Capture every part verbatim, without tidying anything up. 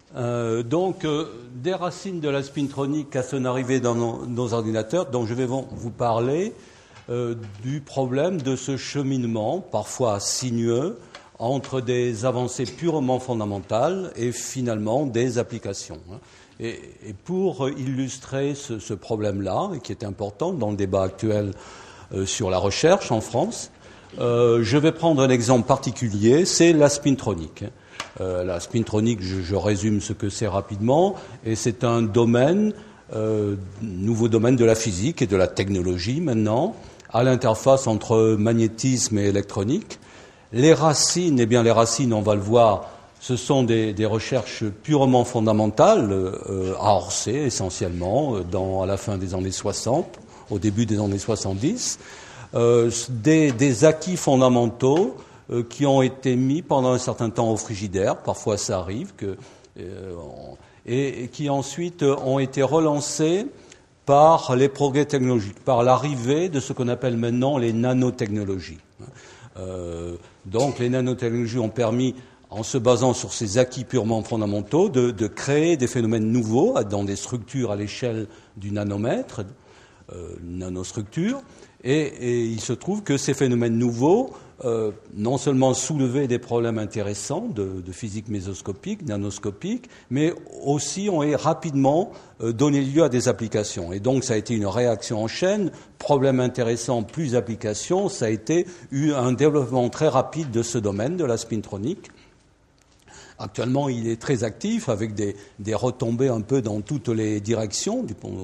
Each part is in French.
Euh, donc, euh, des racines de la spintronique à son arrivée dans nos, nos ordinateurs, dont je vais vous parler euh, du problème de ce cheminement, parfois sinueux, entre des avancées purement fondamentales et finalement des applications. Et, et pour illustrer ce, ce problème-là, qui est important dans le débat actuel euh, sur la recherche en France, euh, je vais prendre un exemple particulier, c'est la spintronique. Euh, la spintronique, je, je résume ce que c'est rapidement, et c'est un domaine, euh, nouveau domaine de la physique et de la technologie maintenant, à l'interface entre magnétisme et électronique. Les racines, eh bien les racines, on va le voir, ce sont des, des recherches purement fondamentales, euh, à Orsay essentiellement, dans, à la fin des années soixante, au début des années soixante-dix, euh, des, des acquis fondamentaux euh, qui ont été mis pendant un certain temps au frigidaire, parfois ça arrive, que, euh, on, et, et qui ensuite ont été relancés par les progrès technologiques, par l'arrivée de ce qu'on appelle maintenant les nanotechnologies. Euh, donc les nanotechnologies ont permis, en se basant sur ces acquis purement fondamentaux, de, de créer des phénomènes nouveaux dans des structures à l'échelle du nanomètre, euh, nanostructures, et, et il se trouve que ces phénomènes nouveaux euh, non seulement soulevaient des problèmes intéressants de, de physique mésoscopique, nanoscopique, mais aussi ont rapidement euh, donné lieu à des applications. Et donc ça a été une réaction en chaîne, problème intéressant plus application, ça a été eu un développement très rapide de ce domaine, de la spintronique. Actuellement, il est très actif avec des, des retombées un peu dans toutes les directions,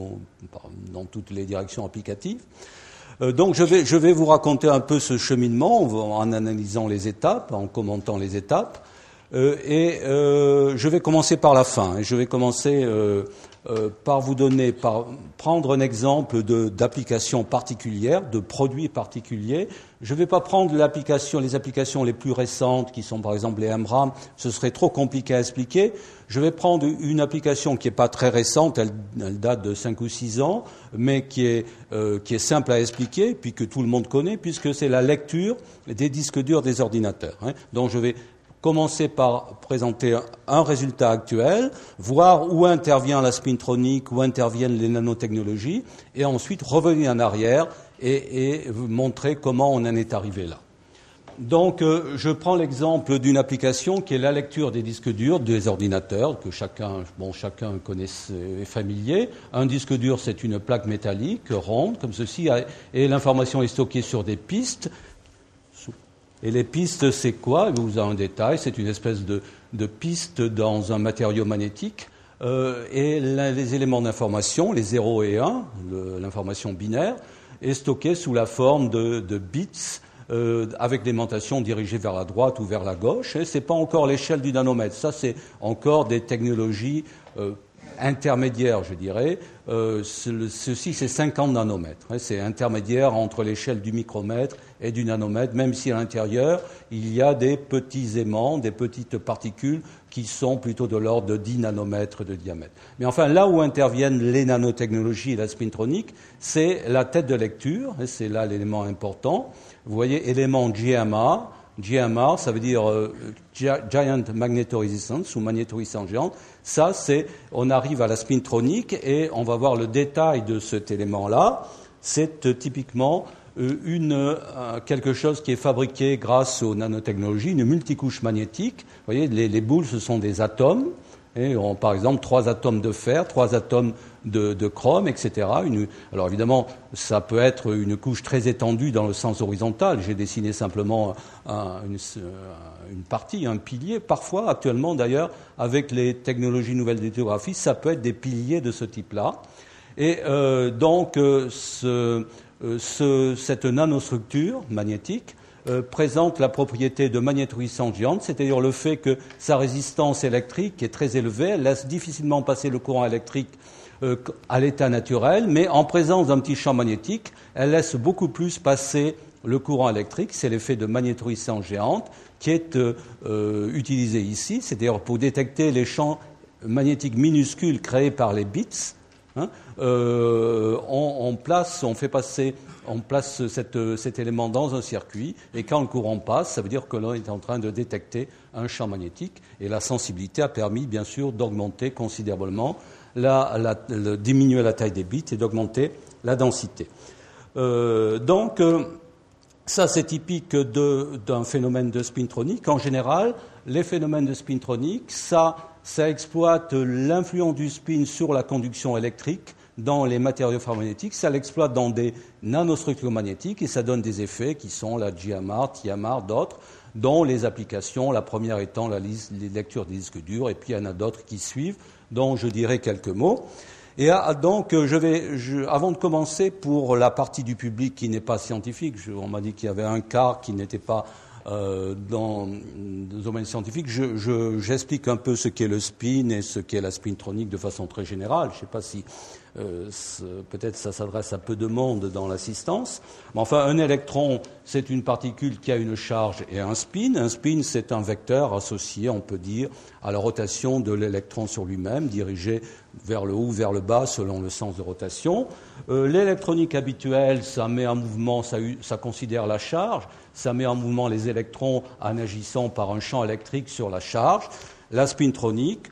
dans toutes les directions applicatives. Euh, donc, je vais, je vais vous raconter un peu ce cheminement en analysant les étapes, en commentant les étapes. Euh, et euh, je vais commencer par la fin. Et je vais commencer euh, euh, par vous donner, par prendre un exemple de, d'applications particulières, de produits particuliers. Je ne vais pas prendre l'application, les applications les plus récentes, qui sont par exemple les M RAM, ce serait trop compliqué à expliquer. Je vais prendre une application qui n'est pas très récente, elle, elle date de cinq ou six ans, mais qui est, euh, qui est simple à expliquer, puis que tout le monde connaît, puisque c'est la lecture des disques durs des ordinateurs. Hein. Donc je vais commencer par présenter un résultat actuel, voir où intervient la spintronique, où interviennent les nanotechnologies, et ensuite revenir en arrière et, et montrer comment on en est arrivé là. Donc, euh, je prends l'exemple d'une application qui est la lecture des disques durs des ordinateurs, que chacun, bon, chacun connaît, est familier. Un disque dur, c'est une plaque métallique ronde, comme ceci, et l'information est stockée sur des pistes. Et les pistes, c'est quoi? Je vous ai un détail, c'est une espèce de, de piste dans un matériau magnétique. Euh, et la, les éléments d'information, les zéro et un, le, l'information binaire, est stockée sous la forme de, de bits, euh, avec des mentations dirigées vers la droite ou vers la gauche. Et c'est pas encore l'échelle du nanomètre. Ça, c'est encore des technologies euh, intermédiaires, je dirais. Euh, ce, ceci, c'est cinquante nanomètres. Hein, c'est intermédiaire entre l'échelle du micromètre et du nanomètre, même si à l'intérieur, il y a des petits aimants, des petites particules qui sont plutôt de l'ordre de dix nanomètres de diamètre. Mais enfin, là où interviennent les nanotechnologies et la spintronique, c'est la tête de lecture, et c'est là l'élément important. Vous voyez, élément G M R. G M R, ça veut dire euh, Giant Magnetoresistance ou magnétorésistance géante. Ça, c'est, on arrive à la spintronique et on va voir le détail de cet élément-là. C'est euh, typiquement euh, une, euh, quelque chose qui est fabriqué grâce aux nanotechnologies, une multicouche magnétique. Vous voyez, les, les boules, ce sont des atomes. Et on, par exemple, trois atomes de fer, trois atomes de, de chrome, et cetera. Une, alors évidemment, ça peut être une couche très étendue dans le sens horizontal. J'ai dessiné simplement un, une, une partie, un pilier. Parfois, actuellement d'ailleurs, avec les technologies nouvelles de lithographie, ça peut être des piliers de ce type-là. Et euh, donc, euh, ce, euh, ce, cette nanostructure magnétique Euh, présente la propriété de magnétorésistance géante, c'est-à-dire le fait que sa résistance électrique est très élevée, elle laisse difficilement passer le courant électrique euh, à l'état naturel, mais en présence d'un petit champ magnétique, elle laisse beaucoup plus passer le courant électrique. C'est l'effet de magnétorésistance géante qui est euh, euh, utilisé ici, c'est-à-dire pour détecter les champs magnétiques minuscules créés par les bits, Hein, euh, on, on place, on fait passer, on place cette, cet élément dans un circuit, et quand le courant passe, ça veut dire que l'on est en train de détecter un champ magnétique, et la sensibilité a permis, bien sûr, d'augmenter considérablement, la, la, la, diminuer la taille des bits et d'augmenter la densité. Euh, donc, euh, ça c'est typique de, d'un phénomène de spintronique. En général, les phénomènes de spintronique, ça Ça exploite l'influence du spin sur la conduction électrique dans les matériaux ferromagnétiques, ça l'exploite dans des nanostructures magnétiques et ça donne des effets qui sont la G M R, T M R, d'autres, dont les applications, la première étant la liste, les lectures des disques durs, et puis il y en a d'autres qui suivent, dont je dirai quelques mots. Et donc, je vais, je, avant de commencer, pour la partie du public qui n'est pas scientifique, je, on m'a dit qu'il y avait un quart qui n'était pas Euh, dans le domaine scientifique, je, je, j'explique un peu ce qu'est le spin et ce qu'est la spintronique de façon très générale. Je ne sais pas si euh, peut-être ça s'adresse à peu de monde dans l'assistance. Mais enfin, un électron, c'est une particule qui a une charge et un spin. Un spin, c'est un vecteur associé, on peut dire, à la rotation de l'électron sur lui-même, dirigé vers le haut ou vers le bas selon le sens de rotation. Euh, l'électronique habituelle, ça met en mouvement, ça, ça considère la charge. Ça met en mouvement les électrons en agissant par un champ électrique sur la charge. La spintronique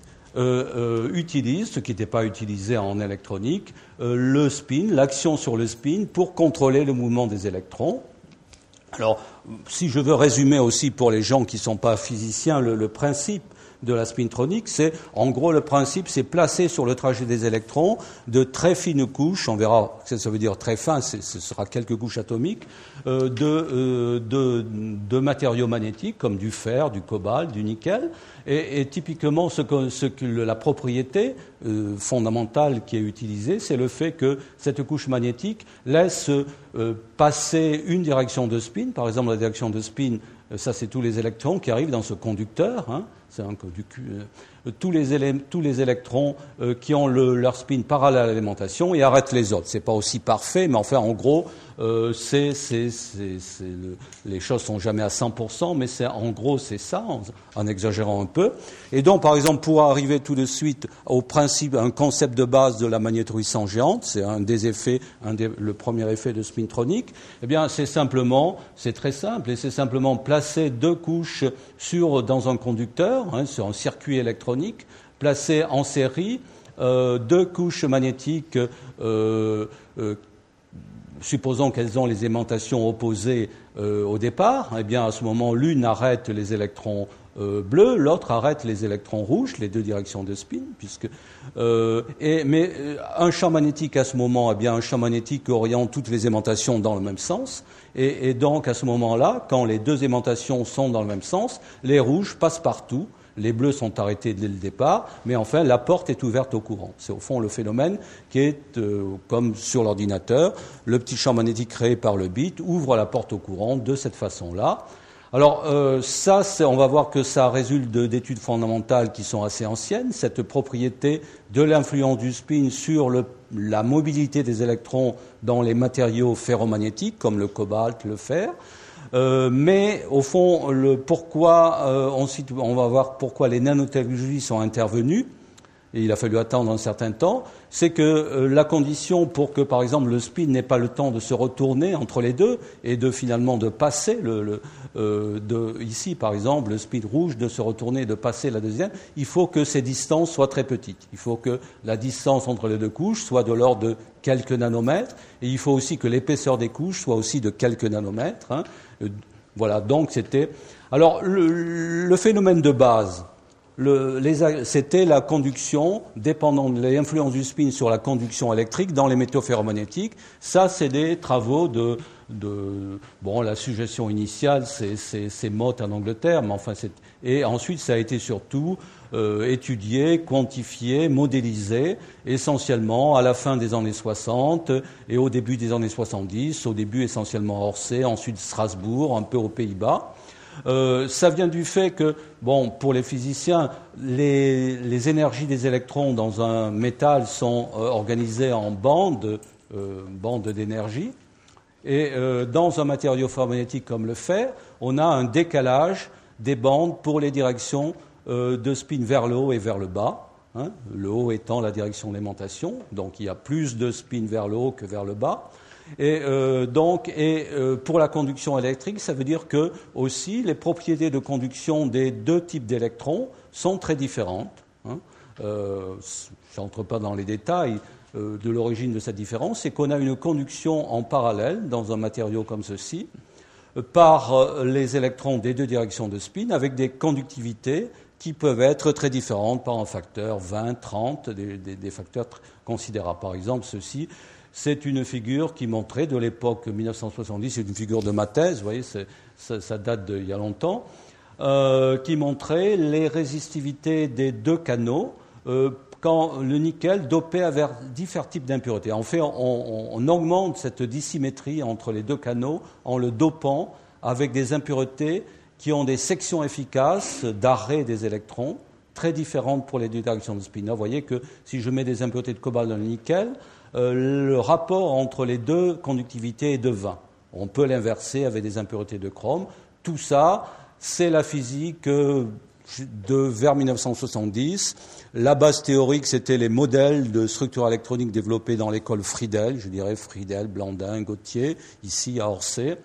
euh, euh, utilise, ce qui n'était pas utilisé en électronique, euh, le spin, l'action sur le spin pour contrôler le mouvement des électrons. Alors, si je veux résumer aussi pour les gens qui ne sont pas physiciens, le, le principe de la spintronique, c'est, en gros, le principe, c'est placer sur le trajet des électrons de très fines couches, on verra ce que ça veut dire très fin, ce sera quelques couches atomiques, euh, de, euh, de, de matériaux magnétiques comme du fer, du cobalt, du nickel, et, et typiquement ce que, ce que la propriété euh, fondamentale qui est utilisée, c'est le fait que cette couche magnétique laisse euh, passer une direction de spin, par exemple la direction de spin, ça c'est tous les électrons qui arrivent dans ce conducteur, hein. C'est un, du, euh, tous, les élé, tous les électrons euh, qui ont le, leur spin parallèle à l'alimentation et arrêtent les autres. C'est pas aussi parfait, mais enfin, en gros, euh, c'est, c'est, c'est, c'est le, les choses sont jamais à cent pour cent, mais c'est, en gros, c'est ça, en, en exagérant un peu. Et donc, par exemple, pour arriver tout de suite au principe, un concept de base de la magnétorescence géante, c'est un des effets, un des, le premier effet de spintronique, eh bien, c'est simplement, c'est très simple, et c'est simplement placer deux couches sur, dans un conducteur, hein, sur un circuit électronique, placé en série, euh, deux couches magnétiques, euh, euh, supposons qu'elles ont les aimentations opposées euh, au départ, eh bien à ce moment, l'une arrête les électrons euh, bleus, l'autre arrête les électrons rouges, les deux directions de spin, puisque euh, et, mais euh, un champ magnétique à ce moment, eh bien un champ magnétique oriente toutes les aimantations dans le même sens, et, et donc à ce moment-là, quand les deux aimantations sont dans le même sens, les rouges passent partout. Les bleus sont arrêtés dès le départ, mais enfin, la porte est ouverte au courant. C'est au fond le phénomène qui est, euh, comme sur l'ordinateur, le petit champ magnétique créé par le bit ouvre la porte au courant de cette façon-là. Alors, euh, ça, c'est, on va voir que ça résulte de, d'études fondamentales qui sont assez anciennes, cette propriété de l'influence du spin sur le, la mobilité des électrons dans les matériaux ferromagnétiques, comme le cobalt, le fer. Euh, mais au fond, le pourquoi euh, on, cite, on va voir pourquoi les nanotechnologies sont intervenues, et il a fallu attendre un certain temps, c'est que euh, la condition pour que, par exemple, le spin n'ait pas le temps de se retourner entre les deux et de finalement de passer, le, le, euh, de, ici par exemple, le spin rouge, de se retourner et de passer la deuxième, il faut que ces distances soient très petites. Il faut que la distance entre les deux couches soit de l'ordre de quelques nanomètres, et il faut aussi que l'épaisseur des couches soit aussi de quelques nanomètres. Hein. Voilà, donc c'était... Alors, le, le phénomène de base, le, les, c'était la conduction, dépendant de l'influence du spin sur la conduction électrique dans les métaux ferromagnétiques. Ça, c'est des travaux de... de bon, la suggestion initiale, c'est, c'est, c'est Mott en Angleterre, mais enfin, c'est... Et ensuite, ça a été surtout euh, étudié, quantifié, modélisé, essentiellement à la fin des années soixante et au début des années soixante-dix, au début essentiellement à Orsay, ensuite Strasbourg, un peu aux Pays-Bas. Euh, ça vient du fait que, bon, pour les physiciens, les, les énergies des électrons dans un métal sont euh, organisées en bandes, euh, bandes d'énergie. Et euh, dans un matériau ferromagnétique comme le fer, on a un décalage des bandes pour les directions euh, de spin vers le haut et vers le bas. hein, le haut étant la direction d'aimantation, donc il y a plus de spin vers le haut que vers le bas. Et euh, donc, et euh, pour la conduction électrique, ça veut dire que aussi les propriétés de conduction des deux types d'électrons sont très différentes. Hein. Euh, je n'entre pas dans les détails euh, de l'origine de cette différence, c'est qu'on a une conduction en parallèle dans un matériau comme ceci euh, par euh, les électrons des deux directions de spin avec des conductivités qui peuvent être très différentes par un facteur vingt, trente, des, des, des facteurs considérables. Par exemple, ceci. C'est une figure qui montrait de l'époque mille neuf cent soixante-dix, c'est une figure de ma thèse, vous voyez, c'est, ça, ça date d'il y a longtemps, euh, qui montrait les résistivités des deux canaux euh, quand le nickel dopait avec différents types d'impuretés. En fait, on, on, on augmente cette dissymétrie entre les deux canaux en le dopant avec des impuretés qui ont des sections efficaces d'arrêt des électrons, très différentes pour les deux directions de spin. Vous voyez que si je mets des impuretés de cobalt dans le nickel, Euh, le rapport entre les deux conductivités est de vingt. On peut l'inverser avec des impuretés de chrome. Tout ça, c'est la physique de vers mille neuf cent soixante-dix. La base théorique, c'était les modèles de structure électronique développés dans l'école Friedel, je dirais Friedel, Blandin, Gautier, ici à Orsay.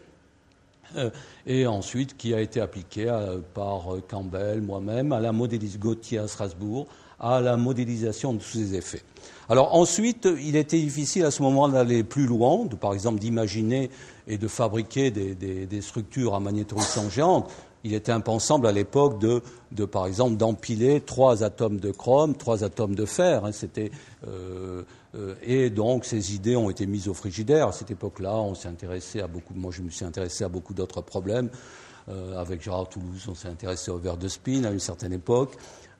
Euh, et ensuite qui a été appliqué à, par Campbell, moi-même, à la modélisation Gautier à Strasbourg, à la modélisation de tous ces effets. Alors ensuite, il était difficile à ce moment d'aller plus loin, de, par exemple d'imaginer et de fabriquer des, des, des structures à magnétorésistance géante. Il était impensable à l'époque de, de, par exemple, d'empiler trois atomes de chrome, trois atomes de fer. Hein, c'était, euh, euh, et donc ces idées ont été mises au frigidaire. À cette époque-là, on s'est intéressé à beaucoup. Moi, je me suis intéressé à beaucoup d'autres problèmes. Euh, avec Gérard Toulouse, on s'est intéressé au verre de spin à une certaine époque.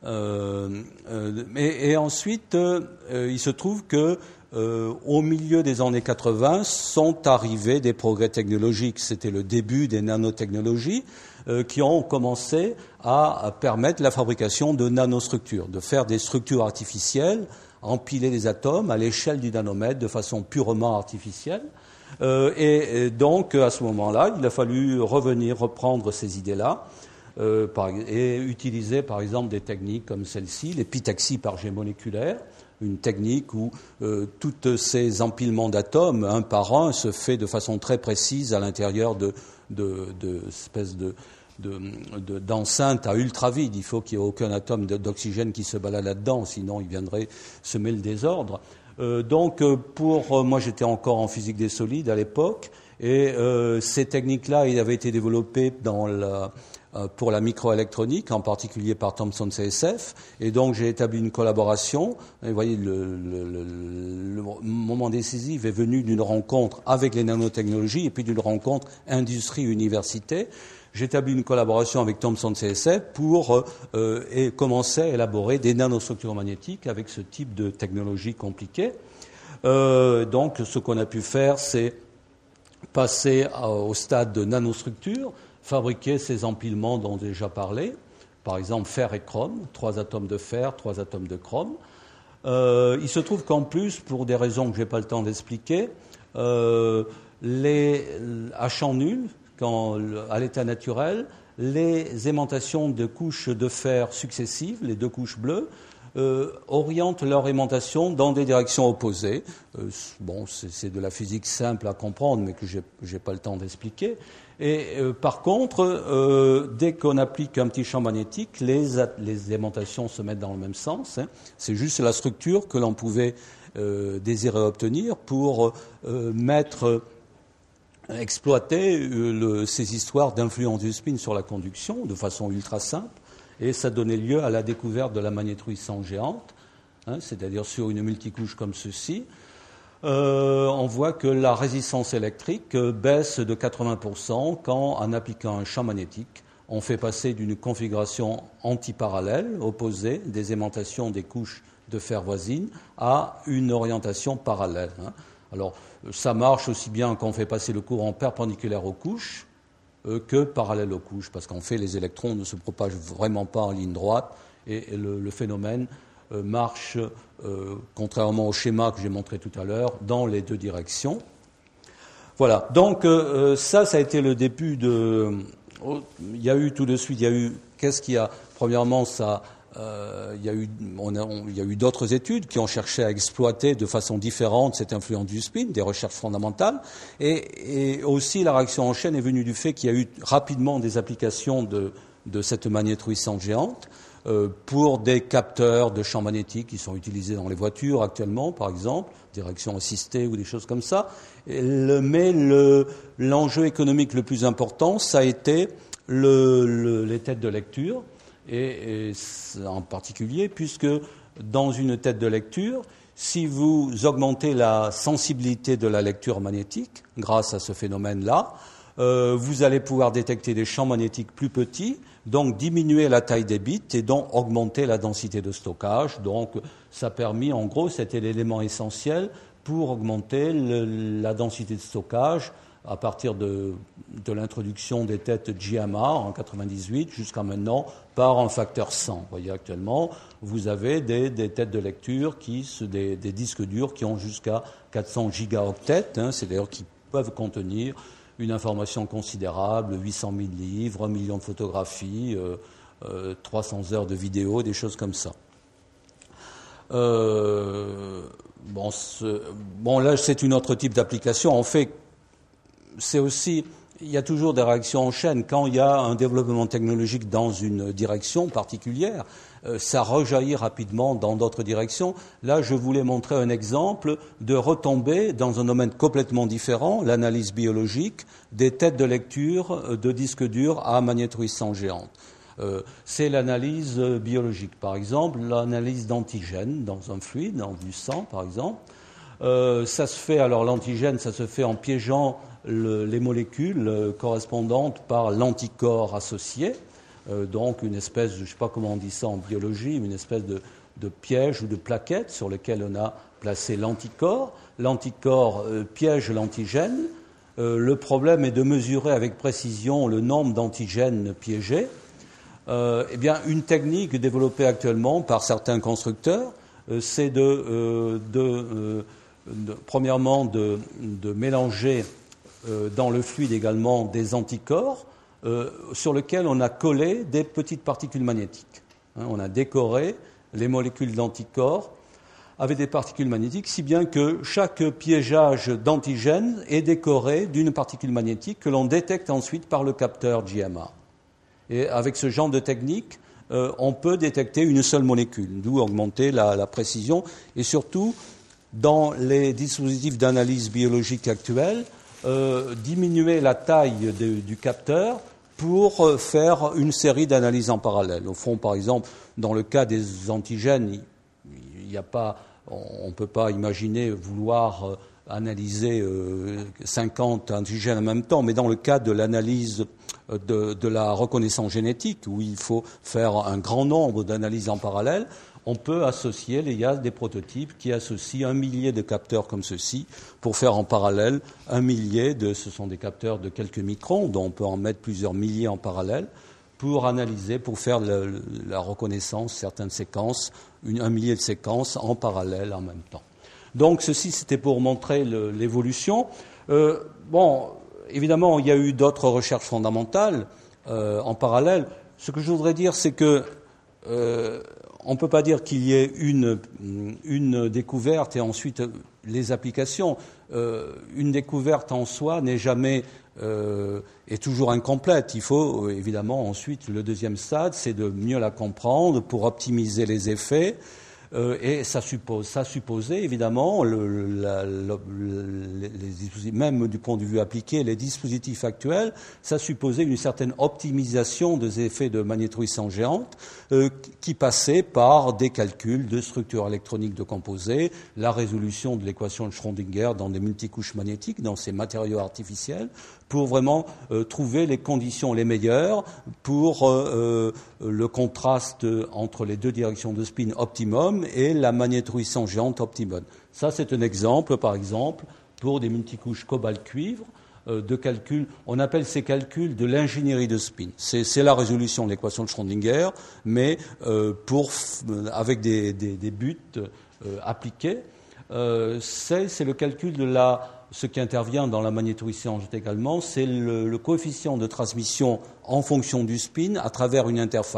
Euh, euh, et, et ensuite, euh, il se trouve que euh, au milieu des années quatre-vingts sont arrivés des progrès technologiques. C'était le début des nanotechnologies euh, qui ont commencé à, à permettre la fabrication de nanostructures, de faire des structures artificielles, empiler les atomes à l'échelle du nanomètre de façon purement artificielle. Euh, et, et donc, à ce moment-là, il a fallu revenir, reprendre ces idées-là. Euh, par, et utiliser par exemple des techniques comme celle-ci, l'épitaxie par jet moléculaire, une technique où euh, tous ces empilements d'atomes, un par un, se fait de façon très précise à l'intérieur de, de, de espèces de, de, de, d'enceintes à ultra-vide. Il faut qu'il n'y ait aucun atome d'oxygène qui se balade là-dedans, sinon il viendrait semer le désordre. Euh, donc, pour moi, j'étais encore en physique des solides à l'époque, et euh, ces techniques-là, ils avaient été développées dans la pour la microélectronique, en particulier par Thomson C S F, et donc j'ai établi une collaboration. Et vous voyez, le, le, le, le moment décisif est venu d'une rencontre avec les nanotechnologies et puis d'une rencontre industrie-université. J'ai établi une collaboration avec Thomson C S F pour euh, et commencer à élaborer des nanostructures magnétiques avec ce type de technologie compliquée. Euh, donc, ce qu'on a pu faire, c'est passer à, au stade de nanostructure, fabriquer ces empilements dont j'ai déjà parlé, par exemple fer et chrome, trois atomes de fer, trois atomes de chrome. Euh, il se trouve qu'en plus, pour des raisons que je n'ai pas le temps d'expliquer, euh, les, à champ nul, quand, à l'état naturel, les aimantations de couches de fer successives, les deux couches bleues, euh, orientent leur aimantation dans des directions opposées. Euh, bon, c'est, c'est de la physique simple à comprendre, mais que je n'ai pas le temps d'expliquer. Et euh, par contre, euh, dès qu'on applique un petit champ magnétique, les, les aimantations se mettent dans le même sens. Hein. C'est juste la structure que l'on pouvait euh, désirer obtenir pour euh, mettre, exploiter euh, le, ces histoires d'influence du spin sur la conduction de façon ultra simple. Et ça donnait lieu à la découverte de la magnétorésistance géante, hein, c'est-à-dire sur une multicouche comme ceci. Euh, on voit que la résistance électrique baisse de quatre-vingts pour cent quand, en appliquant un champ magnétique, on fait passer d'une configuration antiparallèle, opposée, des aimantations des couches de fer voisines, à une orientation parallèle. Hein. Alors, ça marche aussi bien quand on fait passer le courant perpendiculaire aux couches euh, que parallèle aux couches, parce qu'en fait, les électrons ne se propagent vraiment pas en ligne droite, et le, le phénomène euh, marche, euh, contrairement au schéma que j'ai montré tout à l'heure, dans les deux directions. Voilà, donc euh, ça, ça a été le début de... Il y a eu tout de suite, il y a eu... Qu'est-ce qu'il y a ? Premièrement, ça euh, il y a eu, on a, on, il y a eu d'autres études qui ont cherché à exploiter de façon différente cette influence du spin, des recherches fondamentales, et, et aussi la réaction en chaîne est venue du fait qu'il y a eu rapidement des applications de, de cette magnétrouissance géante euh, pour des capteurs de champs magnétiques qui sont utilisés dans les voitures actuellement, par exemple, direction assistée ou des choses comme ça. Et le, mais le, l'enjeu économique le plus important, ça a été le, le, les têtes de lecture. Et, et en particulier, puisque dans une tête de lecture, si vous augmentez la sensibilité de la lecture magnétique, grâce à ce phénomène-là, euh, vous allez pouvoir détecter des champs magnétiques plus petits, donc diminuer la taille des bits et donc augmenter la densité de stockage. Donc ça a permis, en gros, c'était l'élément essentiel pour augmenter le, la densité de stockage à partir de, de l'introduction des têtes G M A en quatre-vingt-dix-huit jusqu'à maintenant par un facteur cent. Vous voyez, actuellement, vous avez des, des têtes de lecture, qui, des, des disques durs qui ont jusqu'à quatre cents gigaoctets, hein, c'est-à-dire qui peuvent contenir une information considérable, huit cent mille livres, un million de photographies, euh, euh, trois cents heures de vidéos, des choses comme ça. Euh, bon, ce, bon, là, c'est une autre type d'application. En fait, c'est aussi, il y a toujours des réactions en chaîne. Quand il y a un développement technologique dans une direction particulière, euh, ça rejaillit rapidement dans d'autres directions. Là, je voulais montrer un exemple de retombée dans un domaine complètement différent, l'analyse biologique, des têtes de lecture de disques durs à magnétrouissance géante. Euh, c'est l'analyse biologique, par exemple, l'analyse d'antigènes dans un fluide, dans du sang, par exemple. Euh, ça se fait, alors l'antigène, ça se fait en piégeant le, les molécules euh, correspondantes par l'anticorps associé, euh, donc une espèce, je ne sais pas comment on dit ça en biologie, une espèce de, de piège ou de plaquette sur lequel on a placé l'anticorps. L'anticorps euh, piège l'antigène. Euh, le problème est de mesurer avec précision le nombre d'antigènes piégés. Euh, eh bien, une technique développée actuellement par certains constructeurs, euh, c'est de, euh, de euh, De, premièrement, de, de mélanger euh, dans le fluide également des anticorps euh, sur lesquels on a collé des petites particules magnétiques. Hein, on a décoré les molécules d'anticorps avec des particules magnétiques, si bien que chaque piégeage d'antigène est décoré d'une particule magnétique que l'on détecte ensuite par le capteur G M A. Et avec ce genre de technique, euh, on peut détecter une seule molécule, d'où augmenter la, la précision et surtout, dans les dispositifs d'analyse biologique actuels, euh, diminuer la taille de, du capteur pour euh, faire une série d'analyses en parallèle. Au fond, par exemple, dans le cas des antigènes, il n'y a pas, on ne peut pas imaginer vouloir euh, analyser euh, cinquante antigènes en même temps, mais dans le cas de l'analyse de, de la reconnaissance génétique, où il faut faire un grand nombre d'analyses en parallèle, on peut associer, il y a des prototypes qui associent un millier de capteurs comme ceci pour faire en parallèle un millier de, ce sont des capteurs de quelques microns, dont on peut en mettre plusieurs milliers en parallèle, pour analyser, pour faire le, la reconnaissance, certaines séquences, une, un millier de séquences en parallèle en même temps. Donc ceci, c'était pour montrer le, l'évolution. Euh, bon, évidemment, il y a eu d'autres recherches fondamentales euh, en parallèle. Ce que je voudrais dire, c'est que euh, on ne peut pas dire qu'il y ait une, une découverte et ensuite les applications. Euh, une découverte en soi n'est jamais euh, est toujours incomplète. Il faut évidemment ensuite le deuxième stade, c'est de mieux la comprendre pour optimiser les effets. Euh, et ça suppose, ça supposait évidemment, le, la, le, les, les, même du point de vue appliqué, les dispositifs actuels, ça supposait une certaine optimisation des effets de magnétrouissance géante euh, qui passait par des calculs de structure électronique de composés, la résolution de l'équation de Schrödinger dans des multicouches magnétiques, dans ces matériaux artificiels, pour vraiment euh, trouver les conditions les meilleures pour euh, euh, le contraste entre les deux directions de spin optimum et la magnétrouissance géante optimum. Ça, c'est un exemple, par exemple, pour des multicouches cobalt-cuivre euh, de calcul. On appelle ces calculs de l'ingénierie de spin. C'est, c'est la résolution de l'équation de Schrödinger, mais euh, pour, avec des, des, des buts euh, appliqués. Euh, c'est, c'est le calcul de la... Ce qui intervient dans la magnétrouissance également, c'est le, le coefficient de transmission en fonction du spin à travers une interface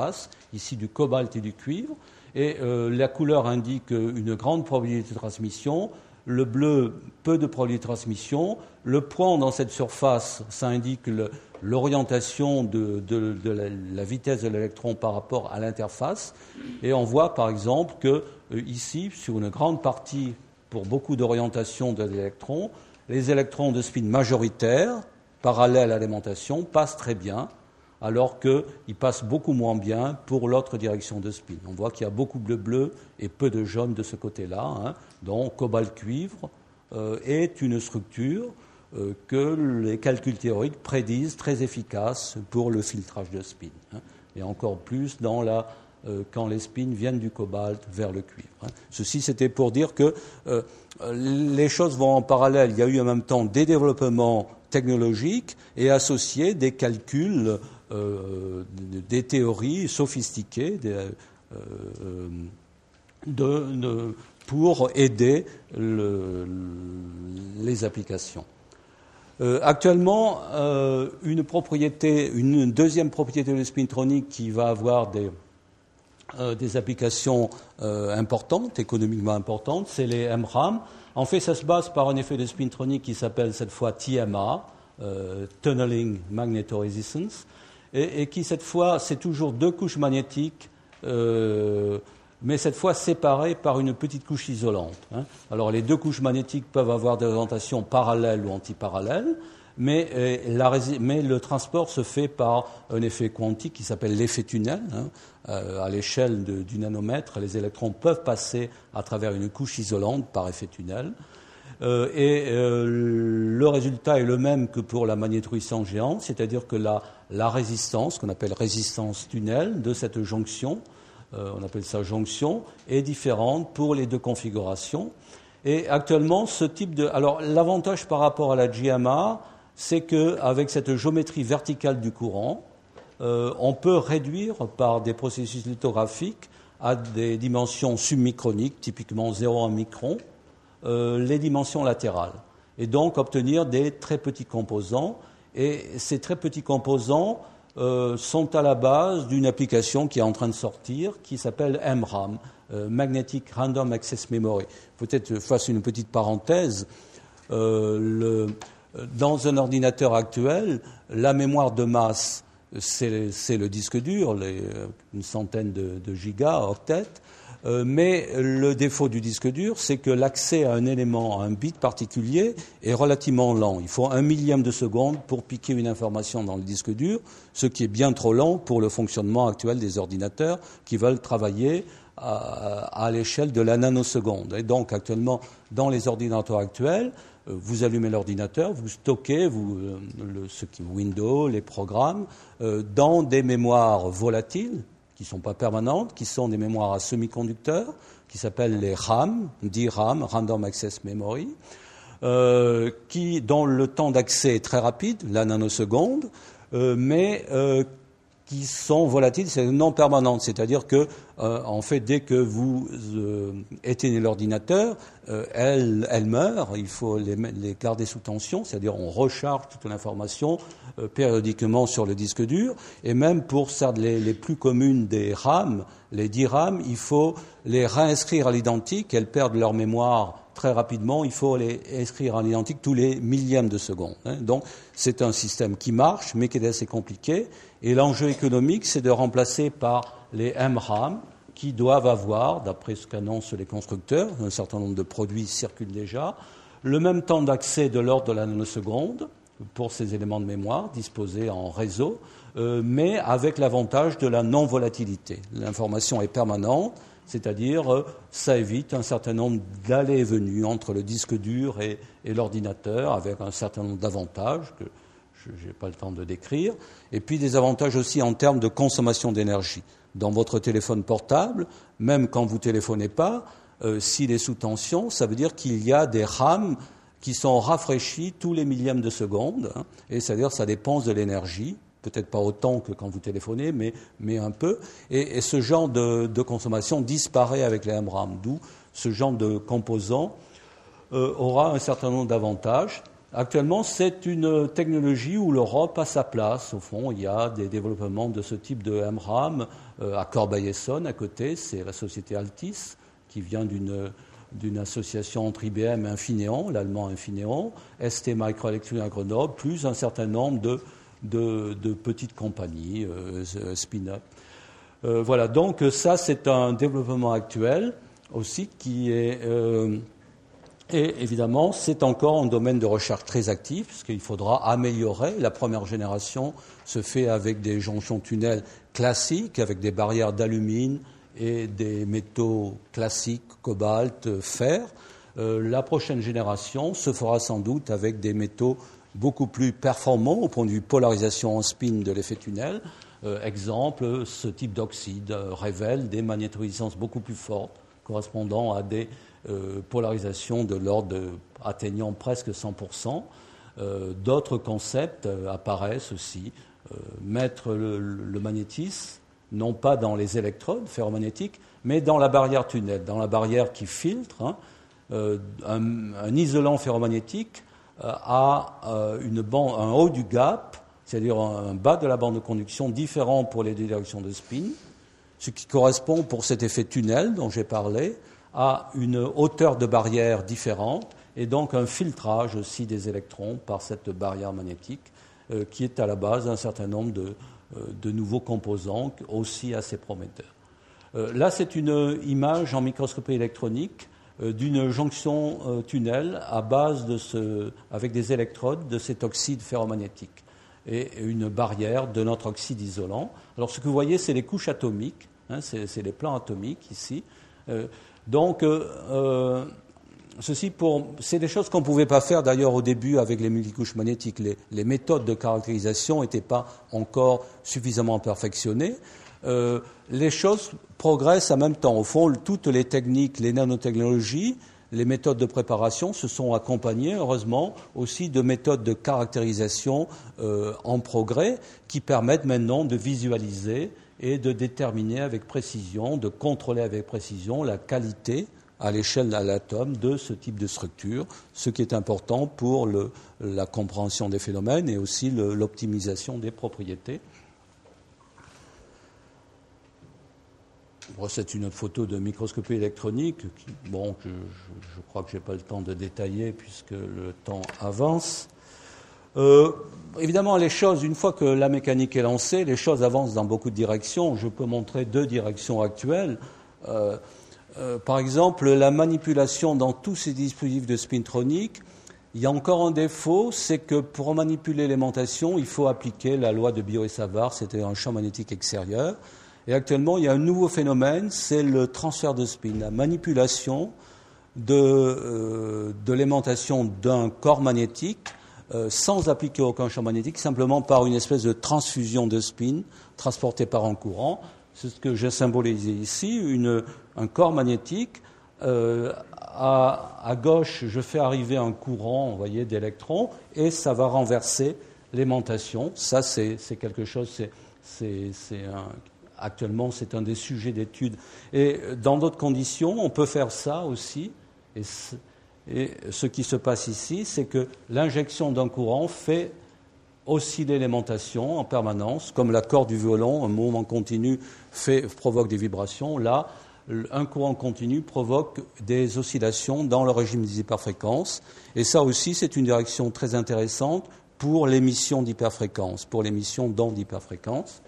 ici du cobalt et du cuivre, et euh, la couleur indique une grande probabilité de transmission, le bleu, peu de probabilité de transmission, le point dans cette surface, ça indique le, l'orientation de, de, de la, la vitesse de l'électron par rapport à l'interface, et on voit par exemple que euh, ici, sur une grande partie, pour beaucoup d'orientation de l'électron, les électrons de spin majoritaires, parallèles à l'alimentation, passent très bien, alors qu'ils passent beaucoup moins bien pour l'autre direction de spin. On voit qu'il y a beaucoup de bleu et peu de jaune de ce côté-là, hein, donc cobalt-cuivre euh, est une structure euh, que les calculs théoriques prédisent très efficace pour le filtrage de spin, hein, et encore plus dans la, euh, quand les spins viennent du cobalt vers le cuivre. Hein. Ceci, c'était pour dire que euh, les choses vont en parallèle. Il y a eu en même temps des développements technologiques et associés des calculs, euh, des théories sophistiquées des, euh, de, de, pour aider le, les applications. Euh, actuellement, euh, une propriété, une deuxième propriété de spintronique qui va avoir des, euh, des applications euh, importantes, économiquement importantes, c'est les M RAM. En fait, ça se base par un effet de spintronique qui s'appelle cette fois T M A, euh, Tunneling Magnetoresistance, et, et qui cette fois, c'est toujours deux couches magnétiques, euh, mais cette fois séparées par une petite couche isolante. Hein. Alors, les deux couches magnétiques peuvent avoir des orientations parallèles ou antiparallèles, mais, euh, la, mais le transport se fait par un effet quantique qui s'appelle l'effet tunnel. Hein. Euh, à l'échelle de, du nanomètre, les électrons peuvent passer à travers une couche isolante par effet tunnel. Euh, et euh, le résultat est le même que pour la magnétoresistance géante, c'est-à-dire que la, la résistance, qu'on appelle résistance tunnel, de cette jonction, euh, on appelle ça jonction, est différente pour les deux configurations. Et actuellement, ce type de... Alors, l'avantage par rapport à la G M A, c'est qu'avec cette géométrie verticale du courant, euh, on peut réduire par des processus lithographiques à des dimensions submicroniques, typiquement zéro virgule un micron, euh, les dimensions latérales. Et donc obtenir des très petits composants. Et ces très petits composants euh, sont à la base d'une application qui est en train de sortir, qui s'appelle M RAM, euh, Magnetic Random Access Memory. Peut-être je fasse une petite parenthèse. Euh, le... Dans un ordinateur actuel, la mémoire de masse, c'est, c'est le disque dur, les, une centaine de, de gigas, octets, euh, mais le défaut du disque dur, c'est que l'accès à un élément, à un bit particulier, est relativement lent. Il faut un millième de seconde pour piquer une information dans le disque dur, ce qui est bien trop lent pour le fonctionnement actuel des ordinateurs qui veulent travailler à, à l'échelle de la nanoseconde. Et donc, actuellement, dans les ordinateurs actuels, vous allumez l'ordinateur, vous stockez vous, le, ce qui Windows, les programmes, euh, dans des mémoires volatiles, qui ne sont pas permanentes, qui sont des mémoires à semi-conducteurs, qui s'appellent les RAM, D RAM, Random Access Memory, euh, qui, dont le temps d'accès est très rapide, la nanoseconde, euh, mais euh, qui sont volatiles, c'est non permanentes, c'est-à-dire que, euh, en fait, dès que vous euh, éteignez l'ordinateur, euh, elle, elle meurt, il faut les, les garder sous tension, c'est-à-dire on recharge toute l'information euh, périodiquement sur le disque dur, et même pour les, les plus communes des RAM, les D RAM, il faut les réinscrire à l'identique, elles perdent leur mémoire très rapidement, il faut les inscrire à l'identique tous les millièmes de seconde. Hein. Donc, c'est un système qui marche, mais qui est assez compliqué. Et l'enjeu économique, c'est de remplacer par les M RAM, qui doivent avoir, d'après ce qu'annoncent les constructeurs, un certain nombre de produits circulent déjà, le même temps d'accès de l'ordre de la nanoseconde pour ces éléments de mémoire disposés en réseau, euh, mais avec l'avantage de la non-volatilité. L'information est permanente, c'est-à-dire euh, ça évite un certain nombre d'allées et venues entre le disque dur et, et l'ordinateur, avec un certain nombre d'avantages que je n'ai pas le temps de décrire, et puis des avantages aussi en termes de consommation d'énergie. Dans votre téléphone portable, même quand vous ne téléphonez pas, euh, s'il est sous tension, ça veut dire qu'il y a des RAM qui sont rafraîchis tous les millièmes de seconde, hein, et c'est-à-dire que ça dépense de l'énergie, peut-être pas autant que quand vous téléphonez, mais, mais un peu, et, et ce genre de, de consommation disparaît avec les M RAM, d'où ce genre de composant euh, aura un certain nombre d'avantages. actuellement, c'est une technologie où l'Europe a sa place. Au fond, il y a des développements de ce type de M RAM euh, à Corbeil-Essonnes, à côté. C'est la société Altis, qui vient d'une, d'une association entre I B M et Infineon, l'allemand Infineon, S T Microelectronics à Grenoble, plus un certain nombre de, de, de petites compagnies, euh, spin-up. Euh, voilà, donc ça, c'est un développement actuel aussi qui est... Euh, et évidemment, c'est encore un domaine de recherche très actif, puisqu'il faudra améliorer. La première génération se fait avec des jonctions tunnels classiques, avec des barrières d'alumine et des métaux classiques, cobalt, fer. Euh, la prochaine génération se fera sans doute avec des métaux beaucoup plus performants au point de vue polarisation en spin de l'effet tunnel. Euh, exemple, ce type d'oxyde révèle des magnétorésistances beaucoup plus fortes, correspondant à des euh, polarisations de l'ordre de, atteignant presque cent pour cent. Euh, d'autres concepts euh, apparaissent aussi. Euh, mettre le, le magnétisme, non pas dans les électrodes ferromagnétiques, mais dans la barrière tunnel, dans la barrière qui filtre. Hein, euh, un, un isolant ferromagnétique euh, a euh, une bande, un haut du gap, c'est-à-dire un, un bas de la bande de conduction différent pour les deux directions de spin, ce qui correspond pour cet effet tunnel dont j'ai parlé à une hauteur de barrière différente et donc un filtrage aussi des électrons par cette barrière magnétique euh, qui est à la base d'un certain nombre de, euh, de nouveaux composants aussi assez prometteurs. Euh, là, c'est une image en microscopie électronique euh, d'une jonction euh, tunnel à base de ce, avec des électrodes de cet oxyde ferromagnétique et une barrière de notre oxyde isolant. Alors, ce que vous voyez, c'est les couches atomiques, hein, c'est, c'est les plans atomiques ici. Euh, donc, euh, ceci pour, c'est des choses qu'on ne pouvait pas faire d'ailleurs au début avec les multicouches magnétiques. Les, les méthodes de caractérisation n'étaient pas encore suffisamment perfectionnées. Euh, les choses progressent en même temps. Au fond, toutes les techniques, les nanotechnologies, les méthodes de préparation se sont accompagnées, heureusement, aussi de méthodes de caractérisation euh, en progrès qui permettent maintenant de visualiser et de déterminer avec précision, de contrôler avec précision la qualité à l'échelle de l'atome de ce type de structure, ce qui est important pour le, la compréhension des phénomènes et aussi le, l'optimisation des propriétés. Bon, c'est une photo de microscopie électronique qui, bon, je, je, je crois que je n'ai pas le temps de détailler puisque le temps avance. Euh, évidemment, les choses, une fois que la mécanique est lancée, les choses avancent dans beaucoup de directions. Je peux montrer deux directions actuelles. Euh, euh, par exemple, la manipulation dans tous ces dispositifs de spintronique, il y a encore un défaut, c'est que pour manipuler l'aimantation, il faut appliquer la loi de Biot et Savart, c'est-à-dire un champ magnétique extérieur. Et actuellement, il y a un nouveau phénomène, c'est le transfert de spin, la manipulation de, euh, de l'aimantation d'un corps magnétique euh, sans appliquer aucun champ magnétique, simplement par une espèce de transfusion de spin transporté par un courant. C'est ce que j'ai symbolisé ici, une, un corps magnétique. Euh, à, à gauche, je fais arriver un courant, vous voyez, d'électrons, et ça va renverser l'aimantation. Ça, c'est, c'est quelque chose, c'est, c'est, c'est un... Actuellement, c'est un des sujets d'étude. Et dans d'autres conditions, on peut faire ça aussi. Et, et ce qui se passe ici, c'est que l'injection d'un courant fait osciller l'aimantation en permanence, comme la corde du violon, un mouvement continu fait, provoque des vibrations. Là, un courant continu provoque des oscillations dans le régime des hyperfréquences. Et ça aussi, c'est une direction très intéressante pour l'émission d'hyperfréquences, pour l'émission d'ondes d'hyperfréquences.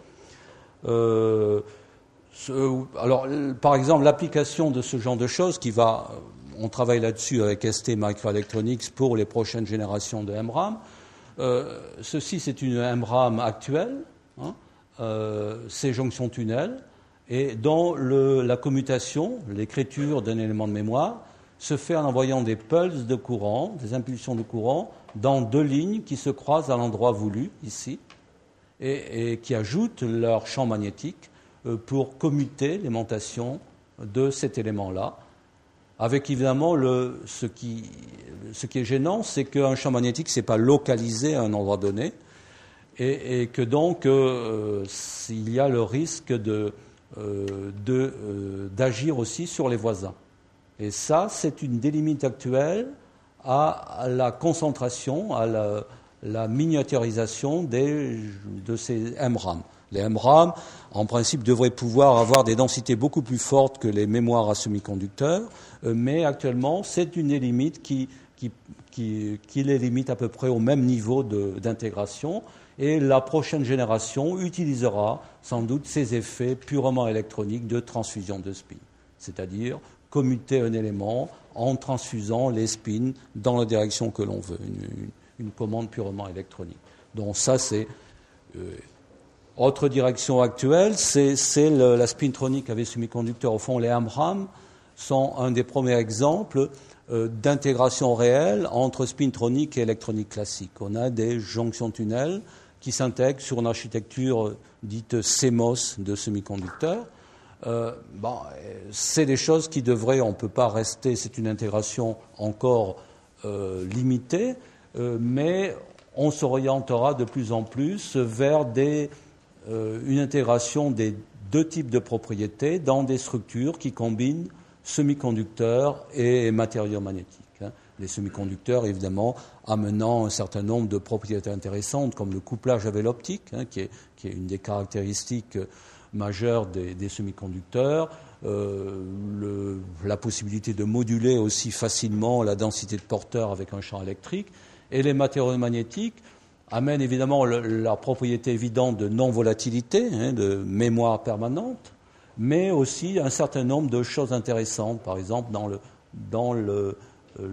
Euh, ce, alors, par exemple, l'application de ce genre de choses, qui va, on travaille là-dessus avec S T Microelectronics pour les prochaines générations de M RAM. Euh, ceci, c'est une M RAM actuelle, hein, euh, c'est jonction tunnel, et dont le, la commutation, l'écriture d'un élément de mémoire, se fait en envoyant des pulses de courant, des impulsions de courant, dans deux lignes qui se croisent à l'endroit voulu, ici. Et, et qui ajoutent leur champ magnétique euh, pour commuter l'aimantation de cet élément-là. Avec évidemment, le, ce, qui, ce qui est gênant, c'est qu'un champ magnétique ne s'est pas localisé à un endroit donné et, et que donc euh, il y a le risque de, euh, de, euh, d'agir aussi sur les voisins. Et ça, c'est une des limites actuelles à la concentration, à la, la miniaturisation des, de ces M RAM. Les M RAM, en principe, devraient pouvoir avoir des densités beaucoup plus fortes que les mémoires à semi-conducteurs, mais actuellement, c'est une des limites qui, qui, qui, qui les limite à peu près au même niveau de, d'intégration. Et la prochaine génération utilisera sans doute ces effets purement électroniques de transfusion de spin, c'est-à-dire commuter un élément en transfusant les spins dans la direction que l'on veut, une, une, une commande purement électronique. Donc ça, c'est... Euh, autre direction actuelle, c'est, c'est le, la spintronique avec semi-conducteurs. Au fond, les M RAM sont un des premiers exemples euh, d'intégration réelle entre spintronique et électronique classique. On a des jonctions tunnels qui s'intègrent sur une architecture dite C M O S de semi-conducteurs. Euh, bon, c'est des choses qui devraient, on ne peut pas rester, c'est une intégration encore euh, limitée, euh, mais on s'orientera de plus en plus vers des, euh, une intégration des deux types de propriétés dans des structures qui combinent semi-conducteurs et matériaux magnétiques. Hein. Les semi-conducteurs, évidemment, amenant un certain nombre de propriétés intéressantes, comme le couplage avec l'optique, hein, qui est, qui est une des caractéristiques majeures des, des semi-conducteurs, euh, le, la possibilité de moduler aussi facilement la densité de porteurs avec un champ électrique, et les matériaux magnétiques amènent évidemment le, la propriété évidente de non-volatilité, hein, de mémoire permanente, mais aussi un certain nombre de choses intéressantes, par exemple dans le, dans le, le,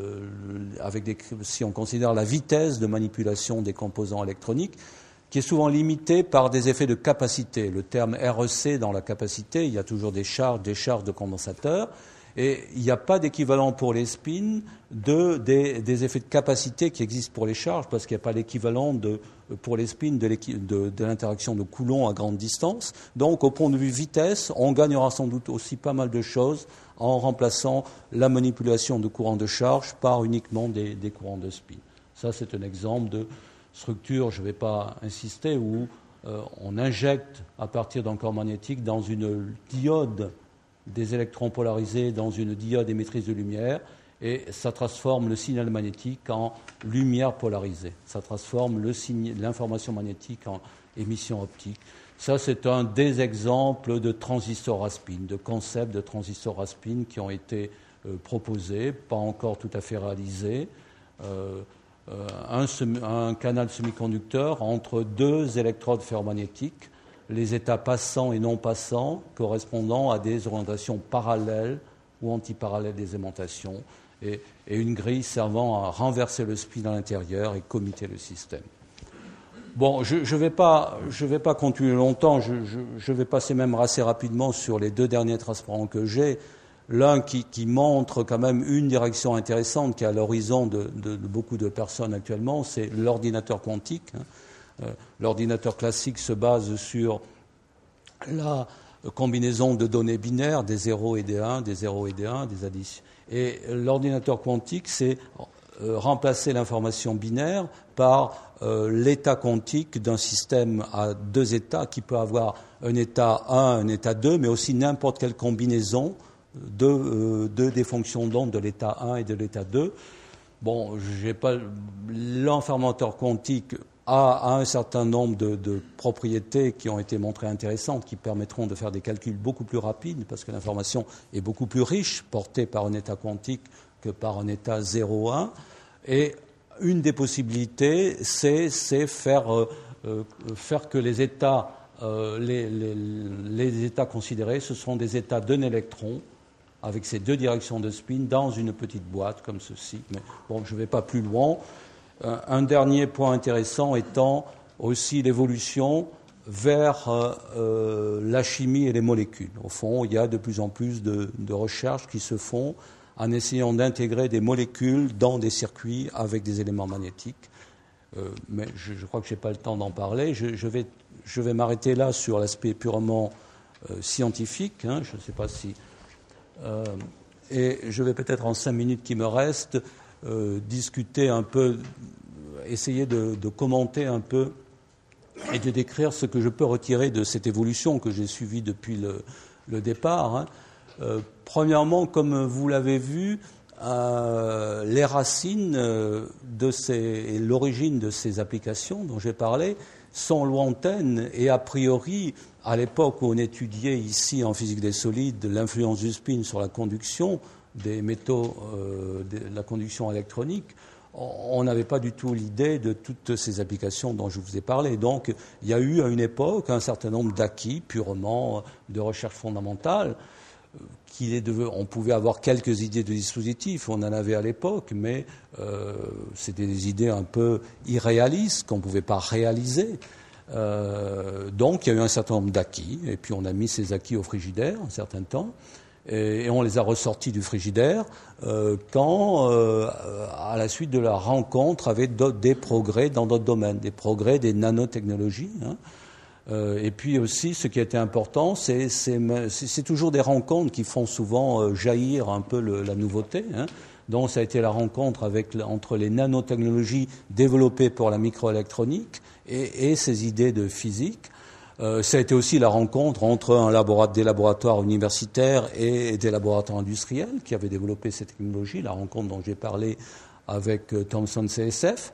le avec des, si on considère la vitesse de manipulation des composants électroniques, qui est souvent limitée par des effets de capacité. Le terme R E C dans la capacité, il y a toujours des charges, des charges de condensateur, et il n'y a pas d'équivalent pour les spins de, des, des effets de capacité qui existent pour les charges, parce qu'il n'y a pas l'équivalent de, pour les spins de, de, de l'interaction de Coulomb à grande distance. Donc, au point de vue vitesse, on gagnera sans doute aussi pas mal de choses en remplaçant la manipulation de courants de charge par uniquement des, des courants de spin. Ça, c'est un exemple de structure, je ne vais pas insister, où euh, on injecte à partir d'un corps magnétique dans une diode des électrons polarisés, dans une diode émettrice de lumière, et ça transforme le signal magnétique en lumière polarisée. Ça transforme le signe, l'information magnétique en émission optique. Ça, c'est un des exemples de transistors à spin, de concepts de transistors à spin qui ont été euh, proposés, pas encore tout à fait réalisés. Euh, euh, un, semi, un canal semi-conducteur entre deux électrodes ferromagnétiques, les états passants et non passants correspondant à des orientations parallèles ou antiparallèles des aimantations, et, et une grille servant à renverser le spin à l'intérieur et commuter le système. Bon, je ne vais pas, je vais pas continuer longtemps, je, je, je vais passer même assez rapidement sur les deux derniers transparents que j'ai. L'un qui, qui montre quand même une direction intéressante qui est à l'horizon de, de, de beaucoup de personnes actuellement, c'est l'ordinateur quantique. Hein. Euh, l'ordinateur classique se base sur la combinaison de données binaires, des zéros et des un, des zéros et des un, des additions. Et l'ordinateur quantique, c'est euh, remplacer l'information binaire par euh, l'état quantique d'un système à deux états qui peut avoir un état un, un état deux, mais aussi n'importe quelle combinaison de, euh, de des fonctions d'onde de l'état un et de l'état deux. Bon, j'ai pas l'informateur quantique a, a un certain nombre de, de propriétés qui ont été montrées intéressantes, qui permettront de faire des calculs beaucoup plus rapides, parce que l'information est beaucoup plus riche portée par un état quantique que par un état zéro un. Et une des possibilités, c'est, c'est faire, euh, euh, faire que les états, euh, les, les, les états considérés, ce sont des états d'un électron, avec ces deux directions de spin, dans une petite boîte comme ceci. Mais bon, je ne vais pas plus loin. Un dernier point intéressant étant aussi l'évolution vers euh, euh, la chimie et les molécules. Au fond, il y a de plus en plus de, de recherches qui se font en essayant d'intégrer des molécules dans des circuits avec des éléments magnétiques. Euh, mais je, je crois que je n'ai pas le temps d'en parler. Je, je, vais, je vais m'arrêter là sur l'aspect purement euh, scientifique. Hein, je ne sais pas si... Euh, et je vais peut-être en cinq minutes qui me restent Euh, discuter un peu, essayer de, de commenter un peu et de décrire ce que je peux retirer de cette évolution que j'ai suivie depuis le, le départ. Hein. Euh, premièrement, comme vous l'avez vu, euh, les racines de ces, et l'origine de ces applications dont j'ai parlé sont lointaines et a priori, à l'époque où on étudiait ici en physique des solides l'influence du spin sur la conduction des métaux, euh, de la conduction électronique, on n'avait pas du tout l'idée de toutes ces applications dont je vous ai parlé. Donc, il y a eu à une époque un certain nombre d'acquis purement de recherche fondamentale. Qu'il est de, on pouvait avoir quelques idées de dispositifs, on en avait à l'époque, mais euh, c'était des idées un peu irréalistes qu'on ne pouvait pas réaliser. Euh, donc, il y a eu un certain nombre d'acquis, et puis on a mis ces acquis au frigidaire un certain temps. Et on les a ressortis du frigidaire euh, quand, euh, à la suite de la rencontre avec des progrès dans d'autres domaines, des progrès des nanotechnologies. Hein. Euh, et puis aussi, ce qui a été important, c'est, c'est, c'est toujours des rencontres qui font souvent euh, jaillir un peu le, la nouveauté. Hein. Donc ça a été la rencontre avec, entre les nanotechnologies développées pour la microélectronique et, et ces idées de physique. Euh, ça a été aussi la rencontre entre un laboratoire, des laboratoires universitaires et des laboratoires industriels qui avaient développé ces technologies, la rencontre dont j'ai parlé avec euh, Thomson C S F.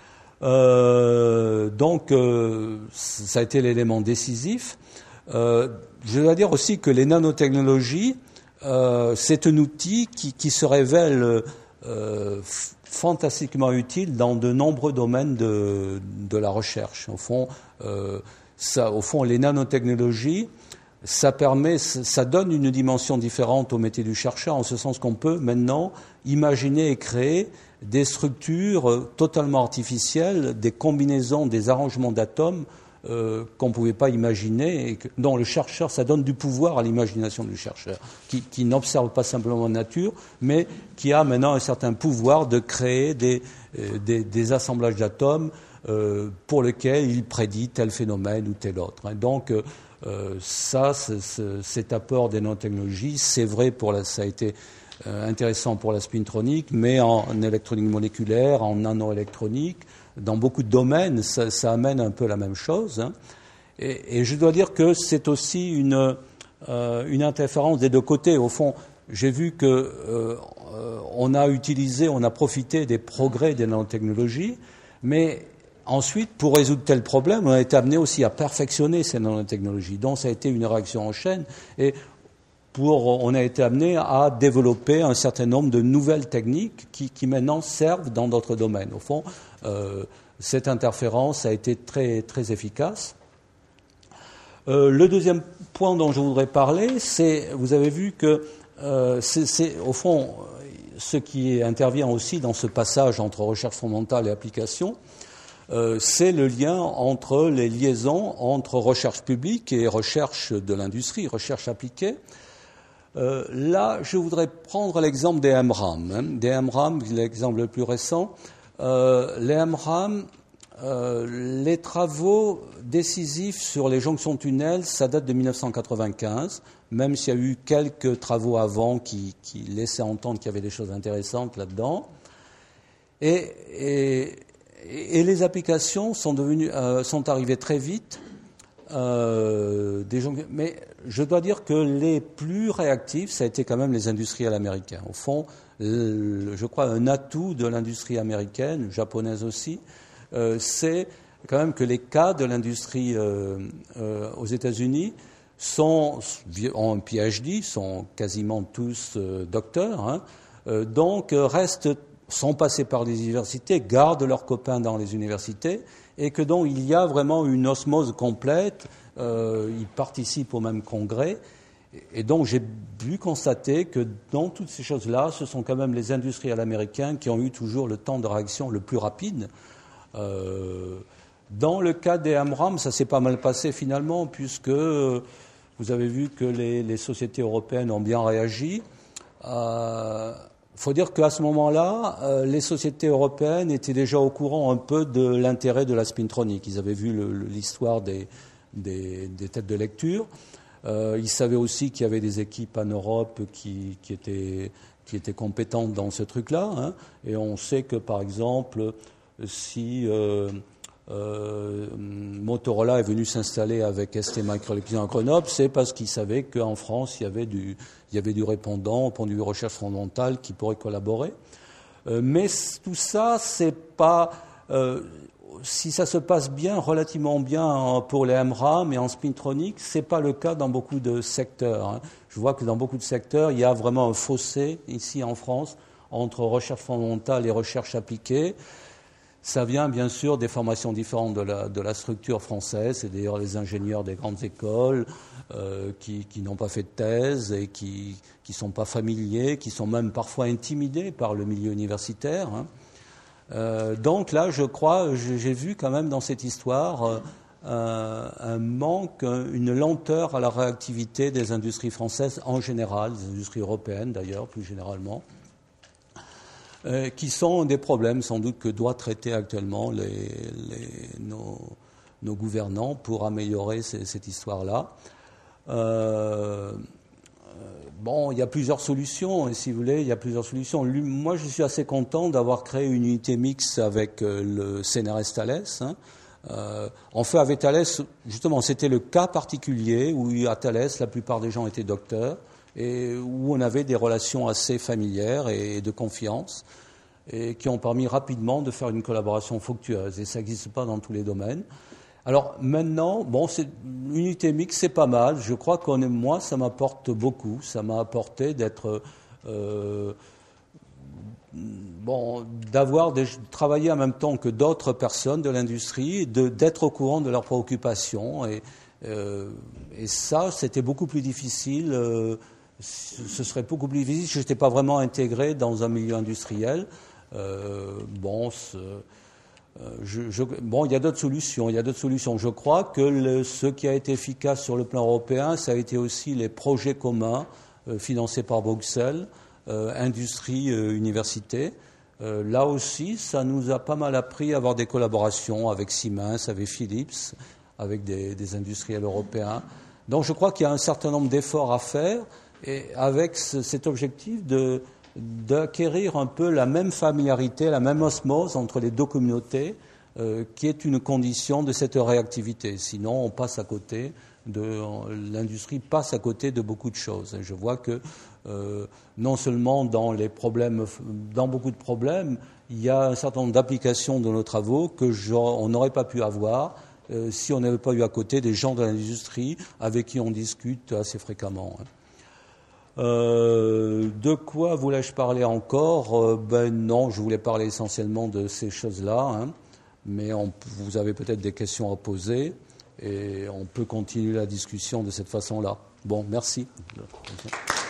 Euh, donc, euh, ça a été l'élément décisif. Euh, je dois dire aussi que les nanotechnologies, euh, c'est un outil qui, qui se révèle euh, fantastiquement utile dans de nombreux domaines de, de la recherche. Au fond, euh, Ça, au fond, les nanotechnologies, ça permet, ça donne une dimension différente au métier du chercheur, en ce sens qu'on peut maintenant imaginer et créer des structures totalement artificielles, des combinaisons, des arrangements d'atomes euh, qu'on ne pouvait pas imaginer, et que, dont le chercheur, ça donne du pouvoir à l'imagination du chercheur, qui, qui n'observe pas simplement la nature, mais qui a maintenant un certain pouvoir de créer des, euh, des, des assemblages d'atomes Euh, pour lequel il prédit tel phénomène ou tel autre. Donc euh, ça, c'est, c'est, cet apport des nanotechnologies, c'est vrai, pour la, ça a été euh, intéressant pour la spintronique, mais en, en électronique moléculaire, en nanoélectronique, dans beaucoup de domaines, ça, ça amène un peu la même chose. Hein. Et, et je dois dire que c'est aussi une, euh, une interférence des deux côtés. Au fond, j'ai vu que euh, on a utilisé, on a profité des progrès des nanotechnologies, mais ensuite, pour résoudre tel problème, on a été amené aussi à perfectionner ces nanotechnologies. Donc, ça a été une réaction en chaîne. Et pour, on a été amené à développer un certain nombre de nouvelles techniques qui, qui maintenant servent dans d'autres domaines. Au fond, euh, cette interférence a été très, très efficace. Euh, le deuxième point dont je voudrais parler, c'est, vous avez vu que euh, c'est, c'est, au fond, ce qui intervient aussi dans ce passage entre recherche fondamentale et application, Euh, c'est le lien entre les liaisons entre recherche publique et recherche de l'industrie, recherche appliquée. Euh, là, je voudrais prendre l'exemple des M RAM. Hein, des M RAM, l'exemple le plus récent. Euh, les M RAM, euh, les travaux décisifs sur les jonctions tunnels, ça date de mille neuf cent quatre-vingt-quinze, même s'il y a eu quelques travaux avant qui, qui laissaient entendre qu'il y avait des choses intéressantes là-dedans. Et... et Et les applications sont devenues, euh, sont arrivées très vite. Euh, des gens, mais je dois dire que les plus réactifs, ça a été quand même les industriels américains. Au fond, le, je crois un atout de l'industrie américaine, japonaise aussi, euh, c'est quand même que les cas de l'industrie euh, euh, aux États-Unis sont, ont un P H D, sont quasiment tous euh, docteurs, hein, euh, donc euh, restent sont passés par des universités, gardent leurs copains dans les universités, et que donc il y a vraiment une osmose complète, euh, ils participent au même congrès, et donc j'ai pu constater que dans toutes ces choses-là, ce sont quand même les industriels américains qui ont eu toujours le temps de réaction le plus rapide. Euh, dans le cas des M RAM, ça s'est pas mal passé finalement, puisque euh, vous avez vu que les, les sociétés européennes ont bien réagi. Euh, Il faut dire qu'à ce moment-là, euh, les sociétés européennes étaient déjà au courant un peu de l'intérêt de la spintronique. Ils avaient vu le, l'histoire des, des, des têtes de lecture. Euh, ils savaient aussi qu'il y avait des équipes en Europe qui, qui, étaient, qui étaient compétentes dans ce truc-là. Hein. Et on sait que, par exemple, si euh, euh, Motorola est venu s'installer avec S T Microelectronics à Grenoble, c'est parce qu'ils savaient qu'en France, il y avait du, il y avait du répondant au point de vue recherche fondamentale qui pourrait collaborer. Euh, mais tout ça, c'est pas... Euh, si ça se passe bien, relativement bien pour les M RAM et en spintronique, c'est pas le cas dans beaucoup de secteurs. Hein. Je vois que dans beaucoup de secteurs, il y a vraiment un fossé ici en France entre recherche fondamentale et recherche appliquée. Ça vient bien sûr des formations différentes de la, de la structure française, c'est d'ailleurs les ingénieurs des grandes écoles euh, qui, qui n'ont pas fait de thèse et qui ne sont pas familiers, qui sont même parfois intimidés par le milieu universitaire. Hein. Euh, donc là, je crois, j'ai vu quand même dans cette histoire euh, un, un manque, une lenteur à la réactivité des industries françaises en général, des industries européennes d'ailleurs plus généralement. Euh, qui sont des problèmes sans doute que doivent traiter actuellement les, les, nos, nos gouvernants pour améliorer ces, cette histoire-là. Euh, bon, il y a plusieurs solutions, et si vous voulez, il y a plusieurs solutions. Lui, moi, je suis assez content d'avoir créé une unité mixte avec euh, le C N R S Thales. Hein. Euh, en fait, avec Thales, justement, c'était le cas particulier où à Thales, la plupart des gens étaient docteurs, et où on avait des relations assez familières et de confiance, et qui ont permis rapidement de faire une collaboration fructueuse. Et ça n'existe pas dans tous les domaines. Alors maintenant, bon, c'est, unité mixte, c'est pas mal. Je crois qu'on est, moi, ça m'apporte beaucoup. Ça m'a apporté d'être, euh, bon, d'avoir des, travaillé en même temps que d'autres personnes de l'industrie, de, d'être au courant de leurs préoccupations. Et, euh, et ça, c'était beaucoup plus difficile. Euh, ce serait beaucoup plus difficile si je n'étais pas vraiment intégré dans un milieu industriel. Euh, bon, euh, je, je, bon, il y a d'autres solutions. Il y a d'autres solutions. Je crois que le, ce qui a été efficace sur le plan européen, ça a été aussi les projets communs euh, financés par Bruxelles, euh, industrie, euh, université. Euh, là aussi, ça nous a pas mal appris à avoir des collaborations avec Siemens, avec Philips, avec des, des industriels européens. Donc, je crois qu'il y a un certain nombre d'efforts à faire. Et avec ce, cet objectif de, d'acquérir un peu la même familiarité, la même osmose entre les deux communautés, euh, qui est une condition de cette réactivité. Sinon, on passe à côté de, l'industrie passe à côté de beaucoup de choses. Et je vois que euh, non seulement dans les problèmes, dans beaucoup de problèmes, il y a un certain nombre d'applications de nos travaux que on n'aurait pas pu avoir euh, si on n'avait pas eu à côté des gens de l'industrie avec qui on discute assez fréquemment. Hein. Euh, de quoi voulais-je parler encore ? euh, Ben non, je voulais parler essentiellement de ces choses-là, hein, mais on, vous avez peut-être des questions à poser et on peut continuer la discussion de cette façon-là. Bon, merci.